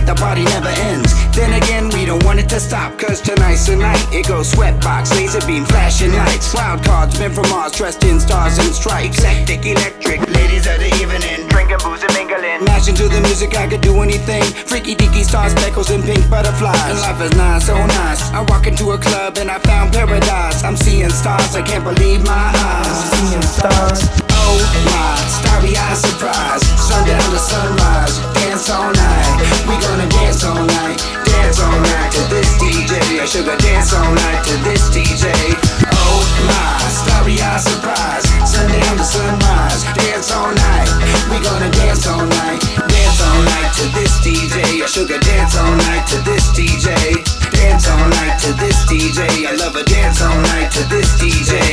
the party never ends. Then again, we don't want it to stop, cause tonight's the night. It goes sweatbox, laser beam, flashing lights. Wild cards, men from Mars, dressed in stars and stripes. Hectic, electric, ladies of the evening, drinking booze and mingling. Mashing to the music, I could do anything. Freaky deaky stars, speckles and pink butterflies. And life is nice, so nice. I walk into a club and I found paradise. I'm seeing stars, I can't believe my eyes. Seeing stars. Oh my, starry-eyed surprise. Sundown to sunrise, dance all night. We gonna dance all night, dance all night to this DJ. I sugar dance all night to this DJ. Oh my, starry-eyed surprise. Sundown to sunrise, dance all night. We gonna dance all night, dance all night to this DJ. I sugar dance all night to this DJ. Dance all night to this DJ. I love a dance all night to this DJ.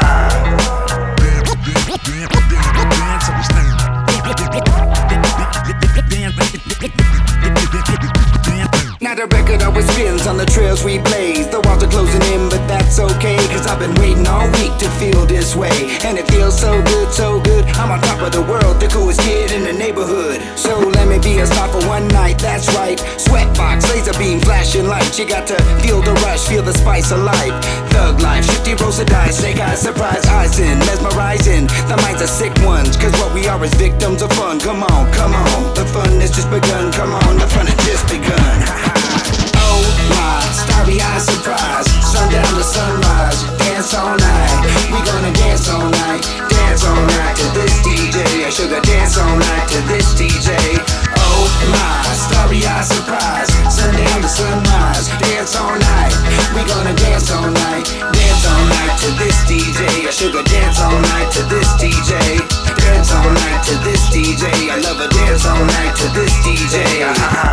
Now the record always spins on the trails we blaze. The walls are closing in, but that's okay, cause I've been waiting all week to feel this way. And it feels so good, so good. I'm on top of the world, the coolest kid in the neighborhood. So let me be a star for one night, that's right. Sweatbox, laser beam, flashing lights. You got to feel the rush, feel the spice of life. Thug life, 50 rows of dice, snake eyes, surprise eyes in, mesmerizing. The minds are sick ones, cause what we are is victims of fun. Come on, come on, the fun has just begun. Come on, the fun has just begun. Oh my, starry-eyed surprise. Sundown to sunrise, dance all night. We gonna dance all night, dance all night to this DJ. I sugar dance all night to this DJ. Oh my, starry-eyed surprise. Sundown to sunrise, dance all night. We gonna dance all night, dance all night to this DJ. I sugar dance all night to this DJ. Dance all night to this DJ. I love a dance all night to this DJ.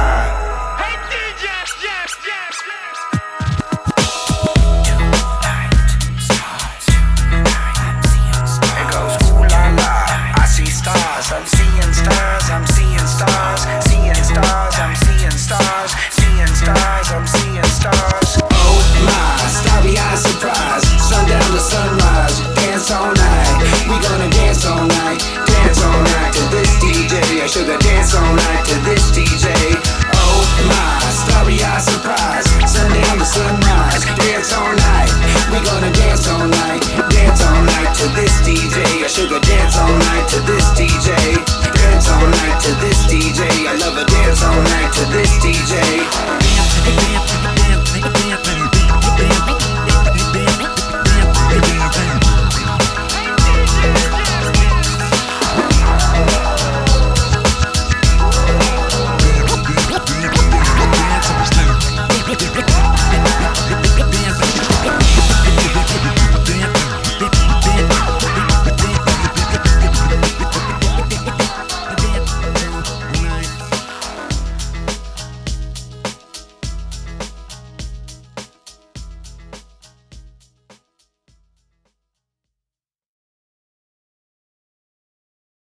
I'm seeing stars, I'm seeing stars, seeing stars, I'm seeing stars, seeing stars, I'm seeing stars. Oh my, starry-eyed surprise. Sundown to sunrise, dance all night. We gonna dance all night, dance all night to this DJ. I sugar dance all night to this DJ. Oh my, starry-eyed surprise. Sundown to sunrise, dance all night. We gonna dance all night, dance all night to this DJ. I sugar